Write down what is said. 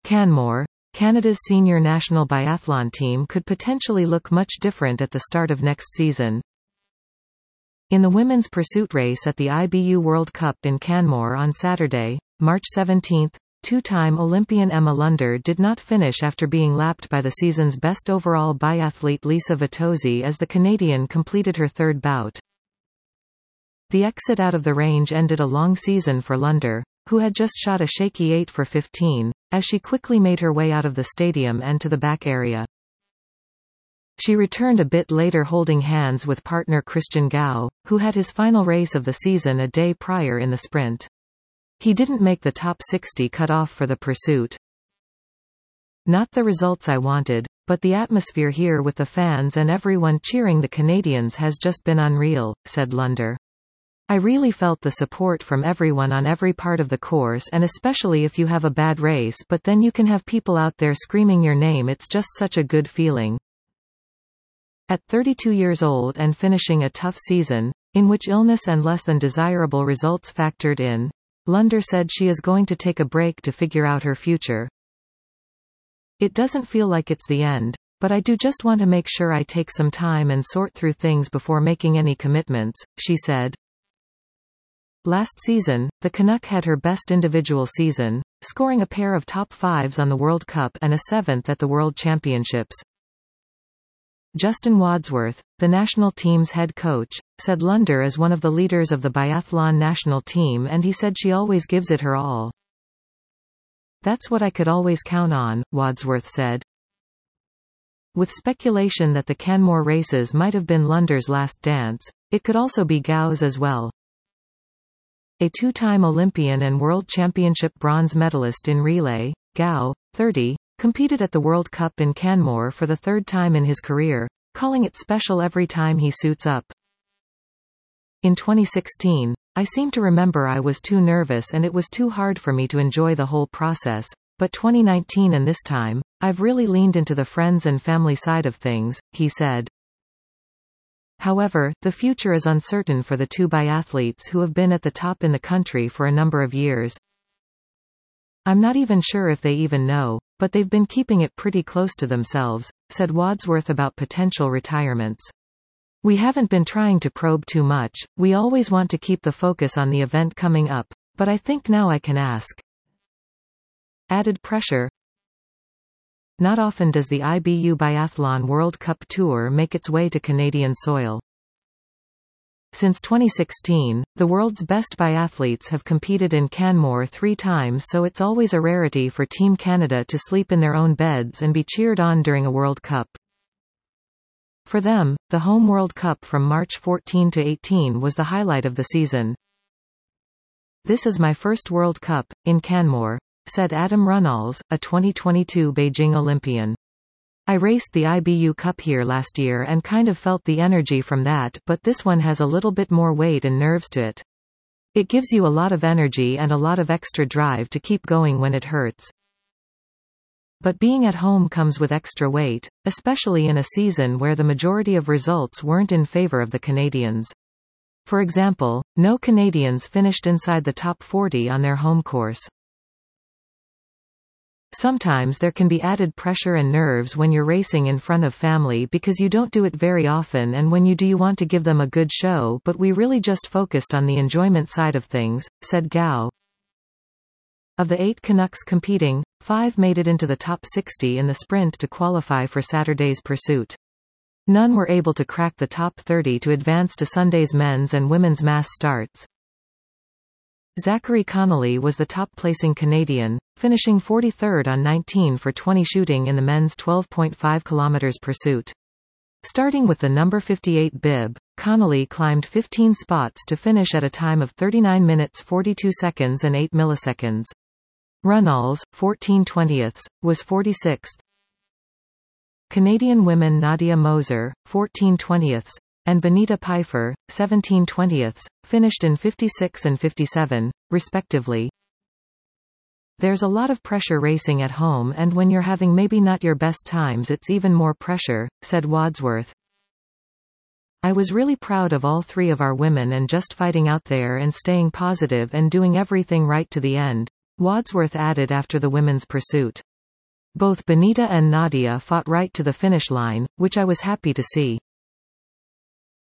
Canmore, Canada's senior national biathlon team could potentially look much different at the start of next season. In the women's pursuit race at the IBU World Cup in Canmore on Saturday, March 17, two-time Olympian Emma Lunder did not finish after being lapped by the season's best overall biathlete Lisa Vitozzi as the Canadian completed her third bout. The exit out of the range ended a long season for Lunder, who had just shot a shaky 8 for 15, as she quickly made her way out of the stadium and to the back area. She returned a bit later holding hands with partner Christian Gau, who had his final race of the season a day prior in the sprint. He didn't make the top 60 cut-off for the pursuit. Not the results I wanted, but the atmosphere here with the fans and everyone cheering the Canadians has just been unreal, said Lunder. I really felt the support from everyone on every part of the course, and especially if you have a bad race but then you can have people out there screaming your name. It's just such a good feeling. At 32 years old and finishing a tough season, in which illness and less than desirable results factored in, Lunder said she is going to take a break to figure out her future. It doesn't feel like it's the end, but I do just want to make sure I take some time and sort through things before making any commitments, she said. Last season, the Canuck had her best individual season, scoring a pair of top 5s on the World Cup and a 7th at the World Championships. Justin Wadsworth, the national team's head coach, said Lunder is one of the leaders of the biathlon national team, and he said she always gives it her all. That's what I could always count on, Wadsworth said. With speculation that the Canmore races might have been Lunder's last dance, it could also be Gau's as well. A two-time Olympian and World Championship bronze medalist in relay, Gau, 30, competed at the World Cup in Canmore for the third time in his career, calling it special every time he suits up. In 2016, I seem to remember I was too nervous and it was too hard for me to enjoy the whole process, but 2019 and this time, I've really leaned into the friends and family side of things, he said. However, the future is uncertain for the two biathletes who have been at the top in the country for a number of years. I'm not even sure if they even know, but they've been keeping it pretty close to themselves, said Wadsworth about potential retirements. We haven't been trying to probe too much, we always want to keep the focus on the event coming up, but I think now I can ask. Added pressure. Not often does the IBU Biathlon World Cup Tour make its way to Canadian soil. Since 2016, the world's best biathletes have competed in Canmore 3 times, so it's always a rarity for Team Canada to sleep in their own beds and be cheered on during a World Cup. For them, the home World Cup from March 14 to 18 was the highlight of the season. This is my first World Cup, in Canmore, said Adam Runnalls, a 2022 Beijing Olympian. I raced the IBU Cup here last year and kind of felt the energy from that, but this one has a little bit more weight and nerves to it. It gives you a lot of energy and a lot of extra drive to keep going when it hurts. But being at home comes with extra weight, especially in a season where the majority of results weren't in favor of the Canadians. For example, no Canadians finished inside the top 40 on their home course. Sometimes there can be added pressure and nerves when you're racing in front of family because you don't do it very often, and when you do you want to give them a good show, but we really just focused on the enjoyment side of things, said Gau. Of the 8 Canucks competing, 5 made it into the top 60 in the sprint to qualify for Saturday's pursuit. None were able to crack the top 30 to advance to Sunday's men's and women's mass starts. Zachary Connolly was the top-placing Canadian, finishing 43rd on 19 for 20 shooting in the men's 12.5 km pursuit. Starting with the number 58 bib, Connolly climbed 15 spots to finish at a time of 39 minutes 42 seconds and 8 milliseconds. Runnalls, 14/20, was 46th. Canadian women Nadia Moser, 14/20, and Benita Pfeiffer, 17/20, finished in 56 and 57, respectively. There's a lot of pressure racing at home, and when you're having maybe not your best times it's even more pressure, said Wadsworth. I was really proud of all 3 of our women and just fighting out there and staying positive and doing everything right to the end, Wadsworth added after the women's pursuit. Both Benita and Nadia fought right to the finish line, which I was happy to see.